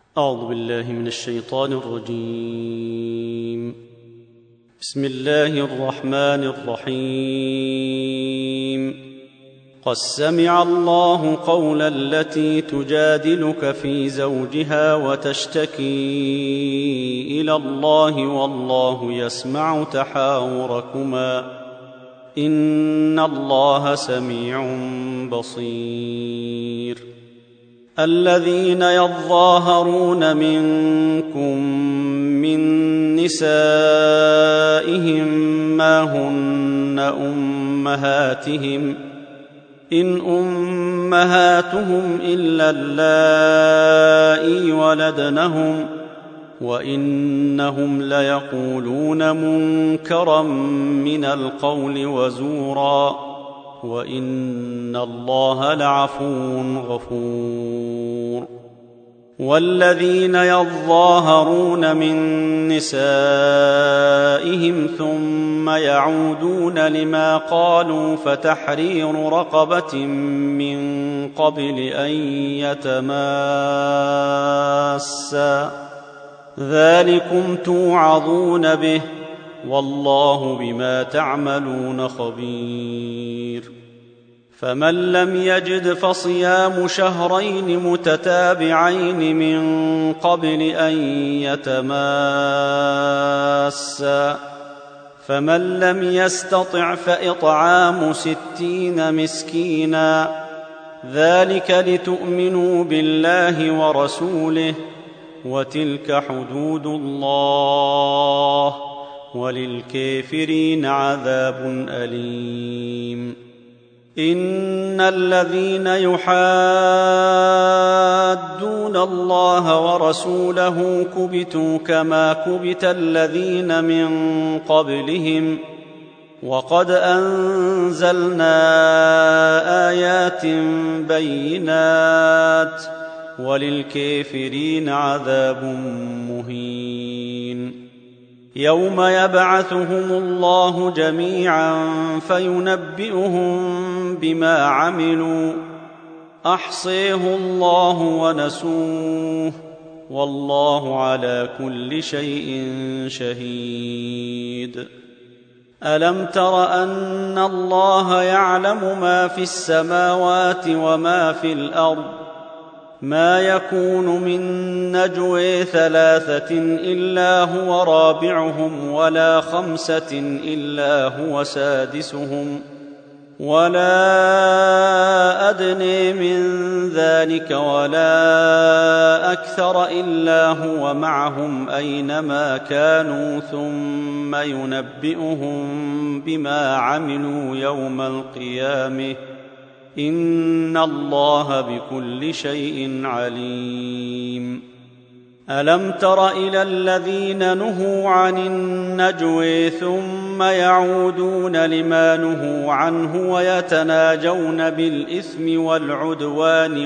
أعوذ بالله من الشيطان الرجيم. بسم الله الرحمن الرحيم. قد سمع الله قول التي تجادلك في زوجها وتشتكي إلى الله والله يسمع تحاوركما إن الله سميع بصير. الذين يظاهرون منكم من نسائهم ما هن أمهاتهم إن أمهاتهم إلا اللائي ولدنهم وإنهم ليقولون منكرا من القول وزورا وإن الله لعفو غفور. والذين يظاهرون من نسائهم ثم يعودون لما قالوا فتحرير رقبة من قبل أن يتماسا ذلكم توعظون به والله بما تعملون خبير. فمن لم يجد فصيام شهرين متتابعين من قبل أن يتماسا فمن لم يستطع فإطعام 60 مسكينا ذلك لتؤمنوا بالله ورسوله وتلك حدود الله وللكافرين عذاب أليم. إن الذين يحادون الله ورسوله كبتوا كما كبت الذين من قبلهم وقد أنزلنا آيات بينات وللكافرين عذاب مهين. يوم يبعثهم الله جميعا فينبئهم بما عملوا أحصيه الله ونسوه والله على كل شيء شهيد. ألم تر أن الله يعلم ما في السماوات وما في الأرض ما يكون من نجوى 3 إلا هو رابعهم ولا 5 إلا هو سادسهم ولا أدنى من ذلك ولا أكثر إلا هو معهم أينما كانوا ثم ينبئهم بما عملوا يوم القيامة إن الله بكل شيء عليم. ألم تر إلى الذين نهوا عن النجوى ثم يعودون لما نهوا عنه ويتناجون بالإثم والعدوان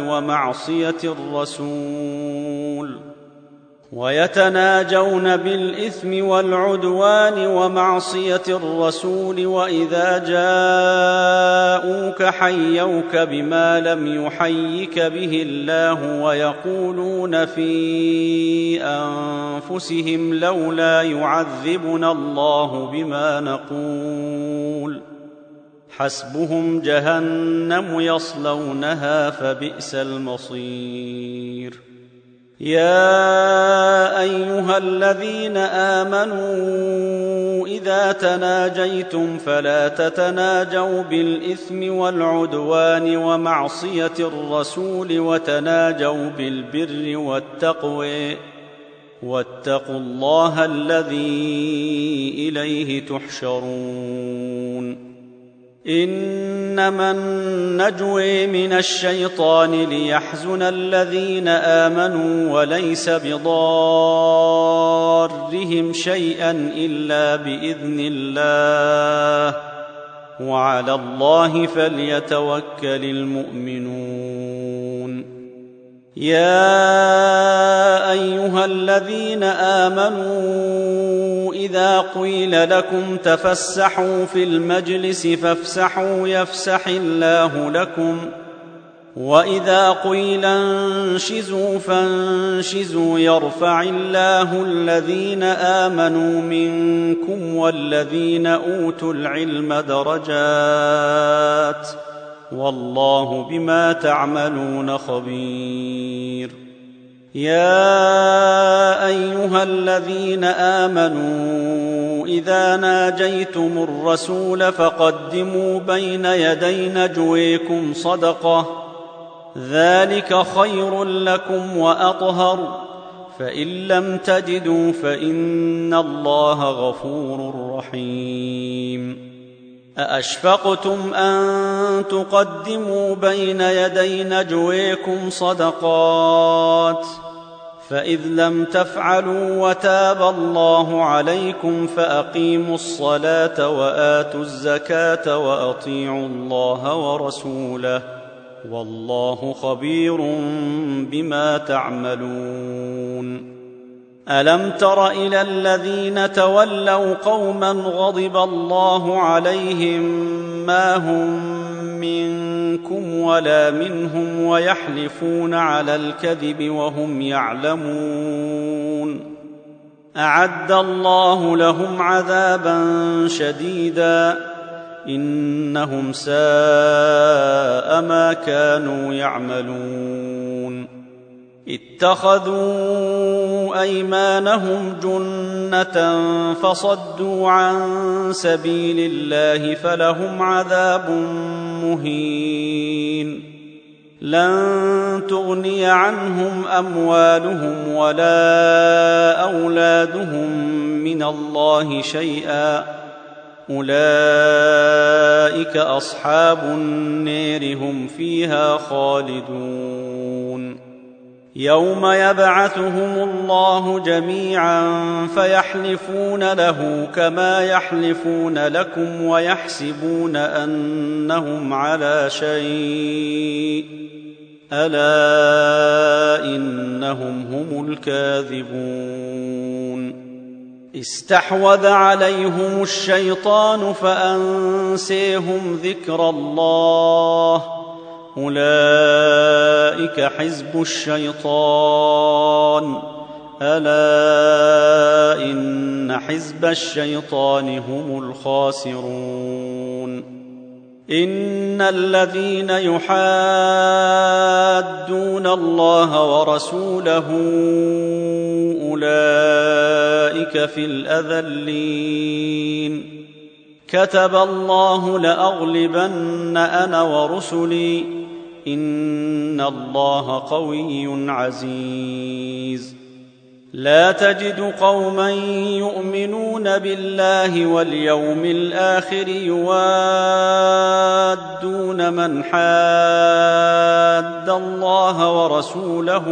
ومعصية الرسول وإذا جاءوك حيوك بما لم يحيك به الله ويقولون في أنفسهم لولا يعذبنا الله بما نقول حسبهم جهنم يصلونها فبئس المصير. يا أيها الذين آمنوا إذا تناجيتم فلا تتناجوا بالإثم والعدوان ومعصية الرسول وتناجوا بالبر والتقوى واتقوا الله الذي إليه تحشرون. إنما النجوى من الشيطان ليحزن الذين آمنوا وليس بضارهم شيئا إلا بإذن الله وعلى الله فليتوكل المؤمنون. يا أيها الذين آمنوا إذا قيل لكم تفسحوا في المجلس فافسحوا يفسح الله لكم وإذا قيل انشزوا فانشزوا يرفع الله الذين آمنوا منكم والذين أوتوا العلم درجات والله بما تعملون خبير. يا أيها الذين آمنوا إذا ناجيتم الرسول فقدموا بين يدي نجويكم صدقة ذلك خير لكم وأطهر فإن لم تجدوا فإن الله غفور رحيم. أأشفقتم أن تقدموا بين يدي نجويكم صدقات فإذ لم تفعلوا وتاب الله عليكم فأقيموا الصلاة وآتوا الزكاة وأطيعوا الله ورسوله والله خبير بما تعملون. ألم تر إلى الذين تولوا قوما غضب الله عليهم ما هم منكم ولا منهم ويحلفون على الكذب وهم يعلمون أعد الله لهم عذابا شديدا إنهم ساء ما كانوا يعملون. اتخذوا أيمانهم جنة فصدوا عن سبيل الله فلهم عذاب مهين. لن تغني عنهم أموالهم ولا أولادهم من الله شيئا أولئك أصحاب النار هم فيها خالدون. يوم يبعثهم الله جميعا فيحلفون له كما يحلفون لكم ويحسبون أنهم على شيء ألا إنهم هم الكاذبون. استحوذ عليهم الشيطان فأنسيهم ذكر الله أولئك حزب الشيطان ألا إن حزب الشيطان هم الخاسرون. إن الذين يحادون الله ورسوله أولئك في الأذلين. كتب الله لأغلبن أنا ورسلي إن الله قوي عزيز. لا تجد قوما يؤمنون بالله واليوم الآخر يوادون من حاد الله ورسوله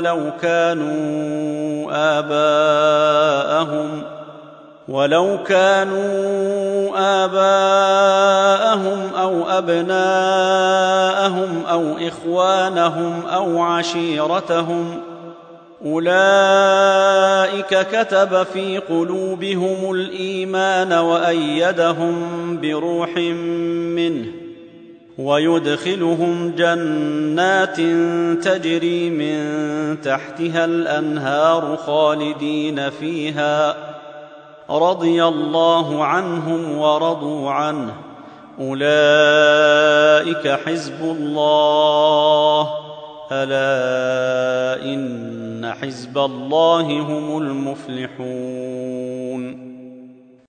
ولو كانوا آباءهم أو أبناءهم أو إخوانهم أو عشيرتهم أولئك كتب في قلوبهم الإيمان وأيدهم بروح منه ويدخلهم جنات تجري من تحتها الأنهار خالدين فيها رضي الله عنهم ورضوا عنه أولئك حزب الله ألا إن حزب الله هم المفلحون.